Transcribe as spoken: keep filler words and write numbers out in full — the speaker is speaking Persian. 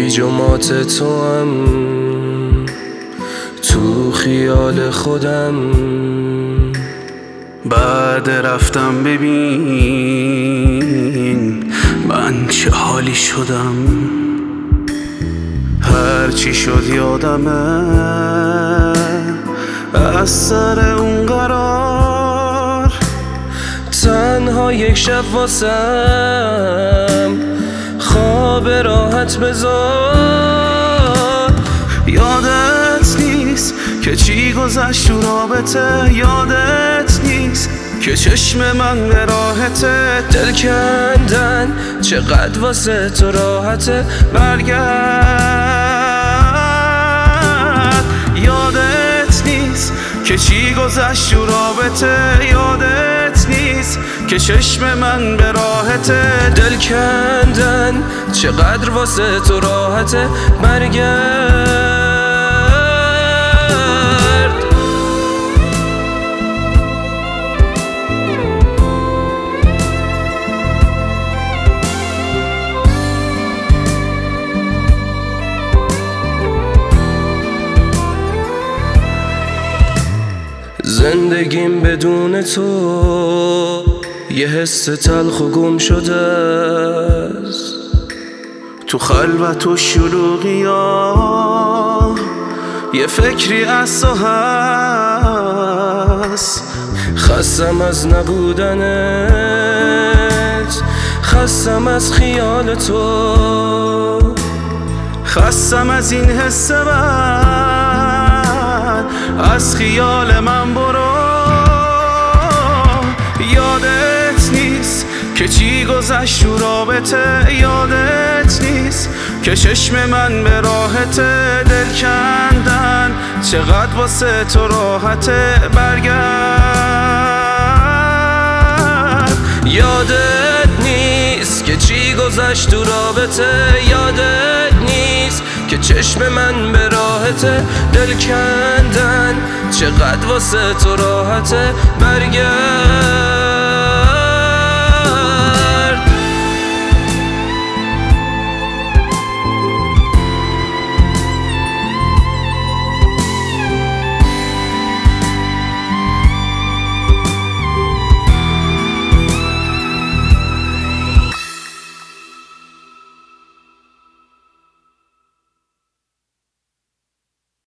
گیج و مات تو هم تو خیال خودم. بعد رفتم ببین من چه حالی شدم. هرچی شد یادمه از سر اون قرار. تنها یک شب واسم خواب راحت بذار. یادت نیست که چی گذشت تو رابطه، یادت نیست که چشم من به راحته. دل کندن چقدر واسه تو راحته، برگرد. یادت نیست که چی گذشت تو رابطه، یادت نیست که چشم من به راحته. دل کندن چقدر واسه تو راحته، برگرد. زندگیم بدون تو یه حس تلخ و گم شده است. تو خلوت و شلوغی ها یه فکری از تو هست. خستم از نبودنت، خستم از خیال تو، خستم از این حس بد، از خیال من برو. یادت نیست که چی گذشت تو رابطه، یادت نیست که چشم من به راحته. دل کندن چقدر واسه تو راحته، برگرد. یادت نیست که چی گذشت تو رابطه، یادت نیست که چشم من به راحته. دل کندن چقدر واسه تو راحته، برگرد.